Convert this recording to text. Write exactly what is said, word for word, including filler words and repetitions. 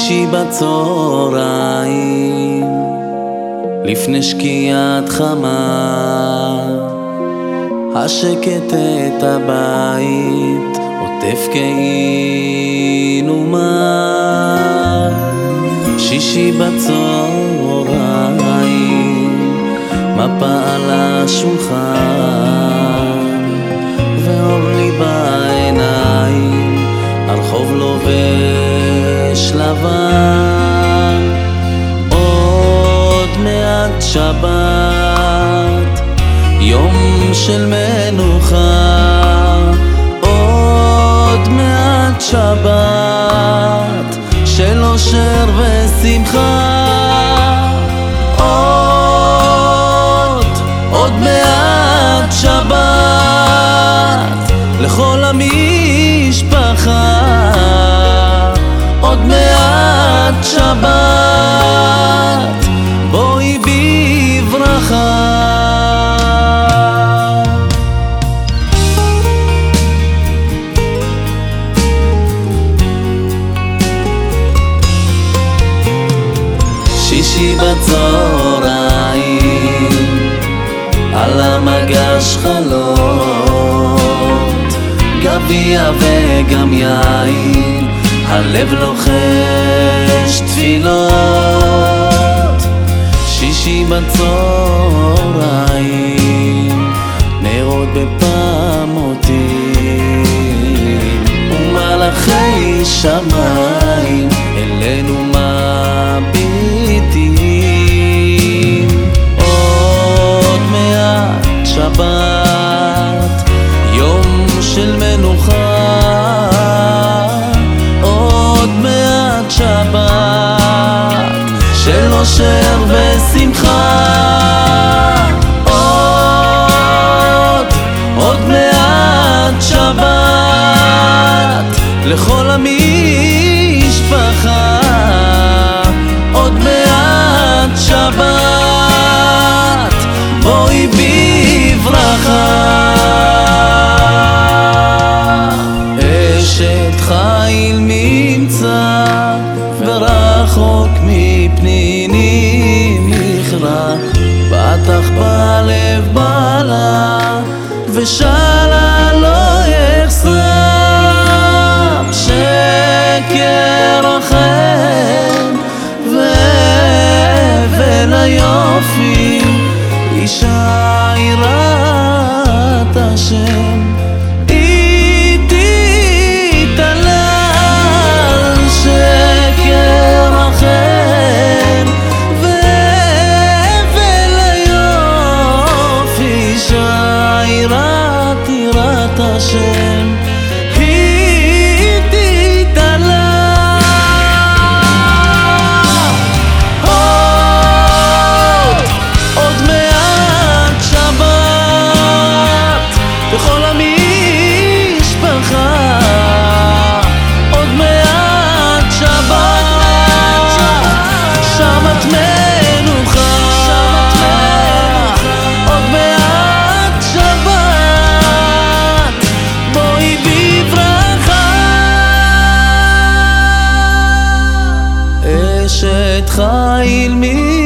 שישי בצהריים לפני שקיעת חמה, השקט את הבית עוטף כאילו מה. שישי בצהריים מפה על השולחן ואור לי בעיניים, הרחוב לובש לבן. עוד מעט שבת, יום של מנוחה. עוד מעט שבת של אושר ושמחה. עוד, עוד מעט שבת לכל המשפחה. עוד מעט שבת בואי בברכה. שישי בצהריים על המגש חלות, גביע וגם יין, הלב לוחש תפילות. שישי בצהריים נרות בפעמותים ומלאכי שמיים אלינו מביטים. עוד מעט שבת, יום של מנוחה. עוד מעט שבת של אושר ושמחה. עוד, עוד מעט שבת לכל המשפחה. עוד מעט שבת בואי בברכה. אשת חיל נמצא ורחוק מפנינים נכרע, בטח בלב בעלה ושאלה לא יחסם. שקר אחר והבל היופי, אישה יראת השם. השם היא תתעלה. עוד, עוד מעט שבת בכל המשפחה. עוד מעט שבת שבת מנוחה. עוד מעט שבת בואי בברכה. אשת חיל מי